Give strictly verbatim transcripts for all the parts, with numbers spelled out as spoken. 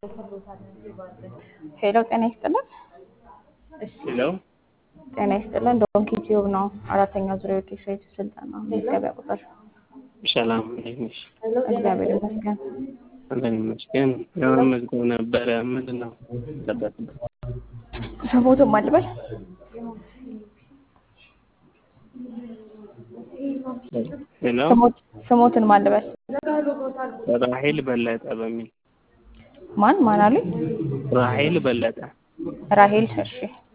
ሄሎ ጤና ይስጥልን። ሄሎ ጤና ይስጥልን። ዶንኪ ቲዩብ ነው። አራተኛ ዙሪያ ወጪ ሴት ስልጠና ገበያ ቁጥር ሰላም እንዴት ነሽ? እግዚአብሔር ይመስገን። እንደምን ይመስገን። የሆነ መዝገብ ነበረ። ምንድን ነው ለበት? ስሞትን ማልበል ሄሎ ስሞት ስሞትን ማልበል ራሄል በለጠ በሚል ማን ማን አሉኝ? ራሄል በለጠ። ራሄል እሺ።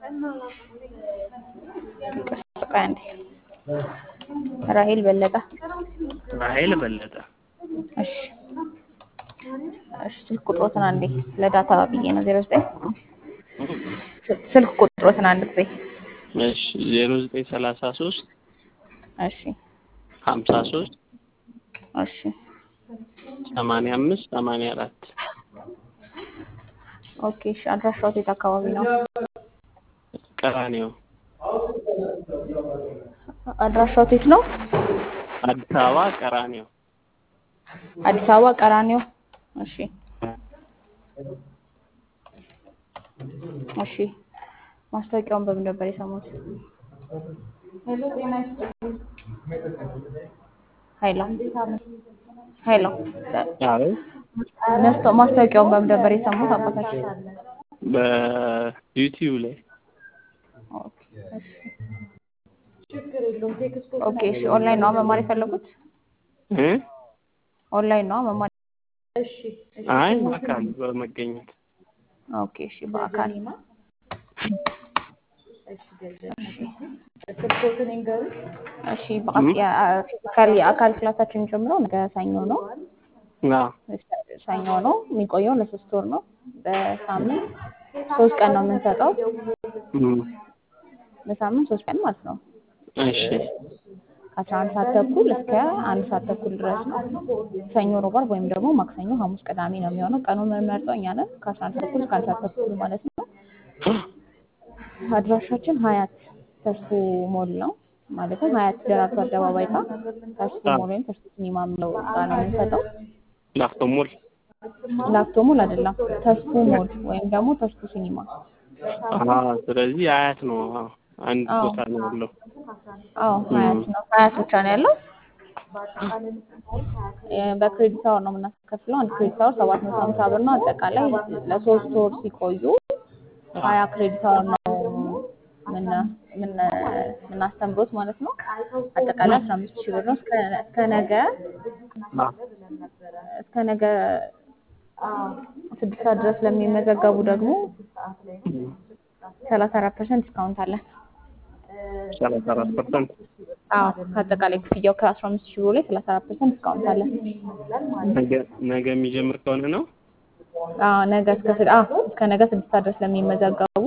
ቆይ አንዴ ራሄል በለጠ ራሄል በለጠ። እሺ እሺ። ስልክ ቁጥሮትን አንዴ ለዳታ ብዬ ነው ዜሮ ዘጠኝ ስልክ ቁጥሮትን አንድ ጊዜ እሺ ዜሮ ዘጠኝ ሰላሳ ሶስት እሺ ሀምሳ ሶስት እሺ ሰማንያ አምስት ሰማንያ አራት ኦኬ። እሺ አድራሻው የት አካባቢ ነው? ቀራኒዮ አድራሻው የት ነው? አዲስ አበባ ቀራኒዮ። አዲስ አበባ ቀራኒዮ። እሺ እሺ። ማስታወቂያውን በምን ነበር የሰሙት? ሄሎ ጤና ይስጥልኝ። ሄሎ ሄሎ አዎ ነስቶ ማስታወቂያውን በምን ነበር የሰሙት አባታችን? በዩቲዩብ ላይ። ኦኬ እሺ ኦኬ እሺ። ኦንላይን ነው መማር የፈለጉት? እ ኦንላይን ነው መማር? እሺ አይ በአካል በመገኘት። ኦኬ እሺ። በአካል እሺ። በአካል የአካል ክላሳችን ጀምሮ ነገ ሰኞ ነው። አዎ ሰኞ ነው የሚቆየው ለሶስት ወር ነው። በሳምንት ሶስት ቀን ነው የምንሰጠው። በሳምንት ሶስት ቀን ማለት ነው። እሺ ከአስራ አንድ ሰዓት ተኩል እስከ አንድ ሰዓት ተኩል ድረስ ነው። ሰኞ፣ ሮብ፣ ዓርብ ወይም ደግሞ ማክሰኞ፣ ሐሙስ፣ ቅዳሜ ነው የሚሆነው። ቀኑን የምንመርጠው እኛ ነን። ከአስራ አንድ ተኩል እስከ አንድ ሰዓት ተኩል ማለት ነው። አድራሻችን ሀያት ተስፎ ሞል ነው። ማለትም ሀያት ደራርቱ አደባባይ ጋር ተስፎ ሞል ወይም ተስፎ ሲኒማ የሚለው ጋር ነው የምንሰጠው። ላፍቶ ሞል ላፍቶ ሞል አይደለም፣ ተስፎ ሞል ወይም ደግሞ ተስፎ ሲኒማ። አሃ ስለዚህ አያት ነው። አንድ ቦታ ነው ያለው። አዎ ሀያት ነው። ሀያት ብቻ ነው ያለው። በክሬዲት አወር ነው የምናስከፍለው። አንድ ክሬዲት አወር ሰባት መቶ ሃምሳ ብር ነው። አጠቃላይ ለሶስት ወር ሲቆዩ ሀያ ክሬዲት አወር ነው ምን ምን ምናስተምሩት ማለት ነው። አጠቃላይ አስራ አምስት ሺህ ብር ነው። እስከ እስከ ነገ እስከ ነገ ስድስት ሰዓት ድረስ ለሚመዘገቡ ደግሞ ሰላሳ አራት ፐርሰንት ዲስካውንት አለን። ሰላሳ አራት ፐርሰንት? አዎ ከአጠቃላይ ክፍያው ከአስራ አምስት ሺህ ብር ላይ ሰላሳ አራት ፐርሰንት ዲስካውንት አለን። ነገ ነገ የሚጀምር ከሆነ ነው? አዎ ነገ እስከ አዎ እስከ ነገ ስድስት ሰዓት ድረስ ለሚመዘገቡ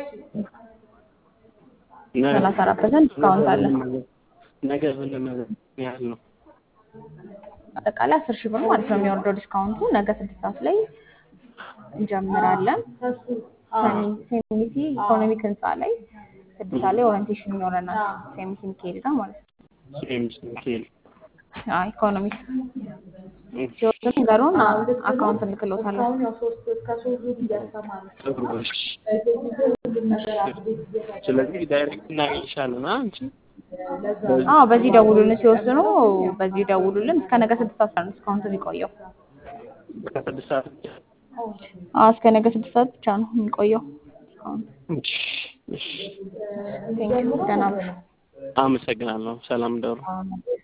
ሰላሳ አራት ፐርሰንት ዲስካውንት አለን። ነገ ምን ያህል ነው? አጠቃላይ አስር ሺህ ብር ማለት ነው የሚወርደው ዲስካውንቱ። ነገ ስድስት ሰዓት ላይ እንጀምራለን። ሴሚሲ ኢኮኖሚክ ህንፃ ላይ ስድስት ሰዓት ላይ ኦሪንቴሽን ይኖረናል። ሴሚሲ ሚካኤል ጋር ማለት ነው። ሴሚሲ ሚካኤል አይ ኢኮኖሚክ ሲወርድ ነገሩን አካውንት እንልክልዎታለን። ስለዚህ ዳይሬክት እናገኝሻለን አንቺ? አዎ በዚህ ደውሉልን ሲወስኑ፣ በዚህ ደውሉልን። እስከ ነገ ስድስት ሰዓት ነው ዲስካውንቱ የሚቆየው። ከስድስት ሰዓት ብቻ? አዎ እስከ ነገ ስድስት ሰዓት ብቻ ነው የሚቆየው ዲስካውንቱ። እሺ ቴንኪው። ደህና ነሽ? አመሰግናለሁ። ሰላም ደሩ።